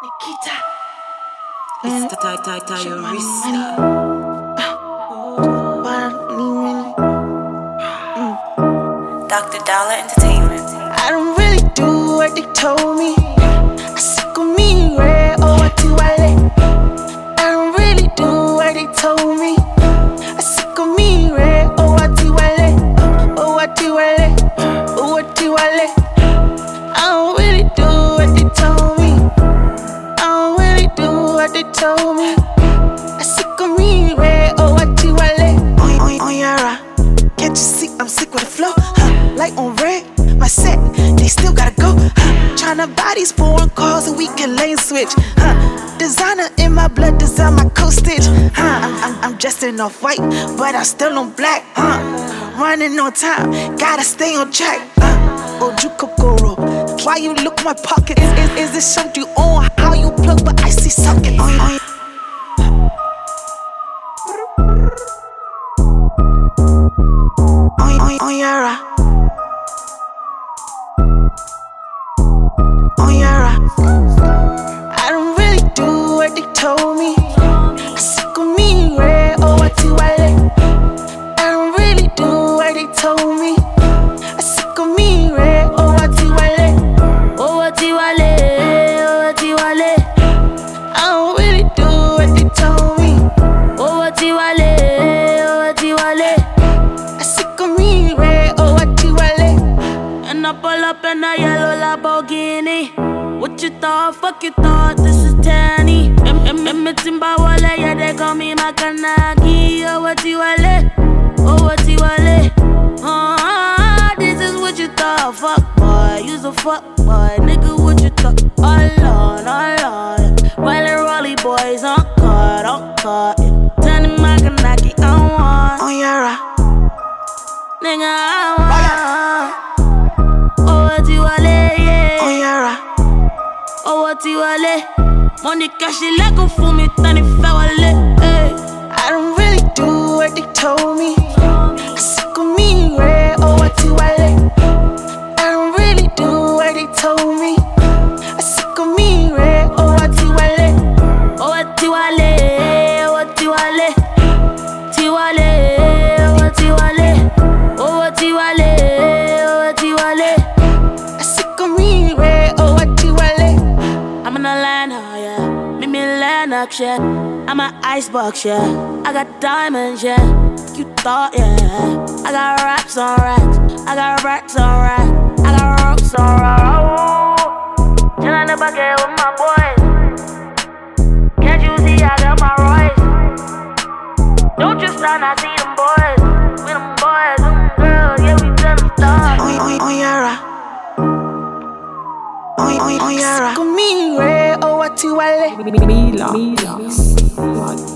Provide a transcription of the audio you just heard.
Nikita. It's Terrorista. Dr. Dollar Entertainment. I don't really do what they told me. I sick of me, red or what you I don't really do what they told me. I sick of me, red or what you or what you or what you I don't really do what they told me. I don't really do what they told me. I sick of me, red or what you on Yara. Can't you see I'm sick with the flow? Like on red, my set, they still gotta go. Tryna buy these foreign cars so we can lane switch. Designer in my blood, design my coastage. I'm dressed in off white, but I'm still on black. Running on time, gotta stay on track. Oju Kokoro, why you look my pockets? Is it something you own? How you plug, but I see sockets. On Yara. On Yara. I don't really do what they told me. I sick of me, red or what you I don't really do what they told me. I sick of me, red or what you oh what you oh what you I don't really do what they told me. Oh what you oh what you I sick of me, red or what you and I pull up in a yellow Lamborghini. What you thought? Fuck you thought? This is Tanny. Timba wale, yeah they call me Makanaki. Oh what you oh what you this is what you thought. Fuck boy, you's a fuck boy, nigga. What you thought? All on. Riley Rolly boys on card. Tanny Makanaki on one. On Yara, nigga I want. Oh what you money cash like a fool me tani fawale. I don't really do what they told me. I sick of me, red or what you I don't really do what they told me. I sick of me, red or what you oh what you what you Tiwale, what you oh what you what you I sick of me, red or what you I'm in a land, yeah. Meet me in Lennox, yeah. I'm an icebox, yeah. I got diamonds, yeah. You thought, yeah. I got racks on racks. I got racks on racks. I got rocks on rocks. Chillin' the bucket with my boys. Can't you see I got my Royce? Don't you start, I see them boys. We them boys, them girls, yeah, we them stars. On Yara. On Yara. Sick of me, red or what you Mila.